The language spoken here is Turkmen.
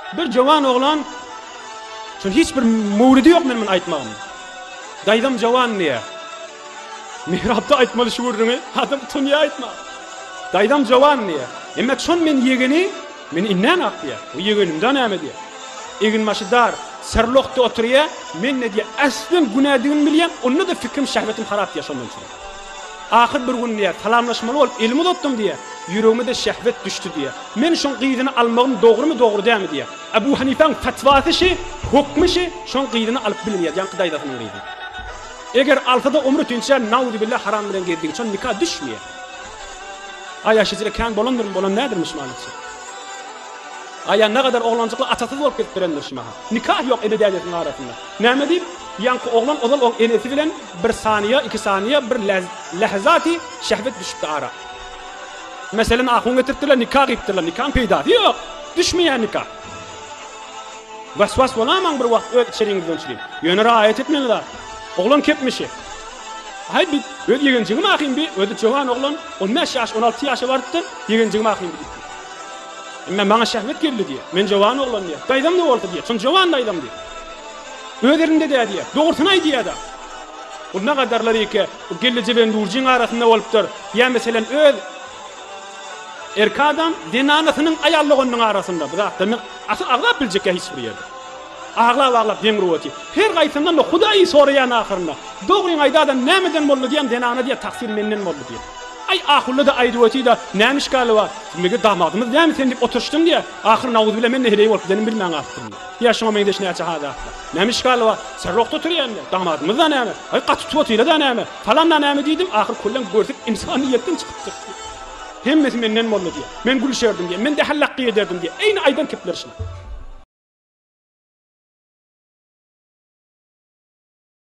Bir jawan oglan şun hiç bir mawridi yok men aýtmagym. Daýdam jawan niýe? Mihrapda aýtmaly şu wurduny adam tunya aýtma. Daýdam jawan niýe? Emmek şon men ýegeni meni innen akdiýa. O ýegenimden näme diýe? Egin maşydar serlokda oturýa, men ne diýe? Aslyn günädigini bilýän, onda da fikrim şähwetim harap diýe şondan sonra. Ahir bir gün diýe, salamlaşmaly bolup ilmi tutdum diýe. Yüreğime de şehvet düştü diye. Men şon qydyny almagym dogrymy dogry dämi diye. Abu Hanifa'ň fatwasy şi, hukmy şi, şon qydyny alyp bilýär, Qıdaydatyň qydy. Eger alfada umry tünçe nauzu billah haram bilen geldiň şon nikah düşmeýär. Aýaşyjyra kan bolandyr, bolan nädirmiş maňaçy? Aýa ne kadar oglançykly atasyz bolup ketdirendir şumaha. Nikah ýok ededäýetiň arasynda. Näme diýip? Ýanky oglan odal o enesi bilen bir saniýe, 2 saniýe bir lahzaty şehvet düşüpdi ara. Meselen ahun getirdiler, nikah gittiler, nikah peýda. Ýok, düşmeýär nikah. Waswas bolamam bir wagt öt şeriňizden çyryp. Ýöne raýat etmeliler. Oglan kepmişi. Hay bir öt ýegenjigim ahyn bir öde jowan oglan 15 ýaş, 16 ýaşa bardyr, ýegenjigim ahyn bir. Emma maňa şähwet geldi diýe. Men jowan oglan diýe. Daýdam ne boldy diýe. Şon jowan daýdam diýe. Öderinde de diýe. Dogursyny aý diýe da. Onda gadarlar eke, gelije ben durjyň arasynda bolupdyr. Ýa meselen öz erkadam dinanasynyň aýallygynyň arasynda. Bu zatda men asyl aglap biljek hiç bir ýerde. Aglap demir wati. Her gaýsyndan da Hudaý soraýan ahyrynda. Dogryň aýdadan nämeden boldy diýen dinana diýe taksir menden boldy diýe. Ay ahulda da aýdy wati da näme işgaly bar? Mege damadymyz näme sen diýip oturşdym diýe. Ahir nawuz bilen men nehrey bolup denim bilmän aýtdym. Ýa şoňa men deşne ýa hada. Näme işgaly bar? Serrokda turýandy. Damadymyz da näme? Ay gaty tutýla da näme? Falan da näme diýdim. Ahir kullan görsek insaniýetden çykypdy. Hemmesi menden boldy diýe. Men gülşerdim diýe. Men de hallaqy ederdim diýe. Eýni aýdan kepler şuna.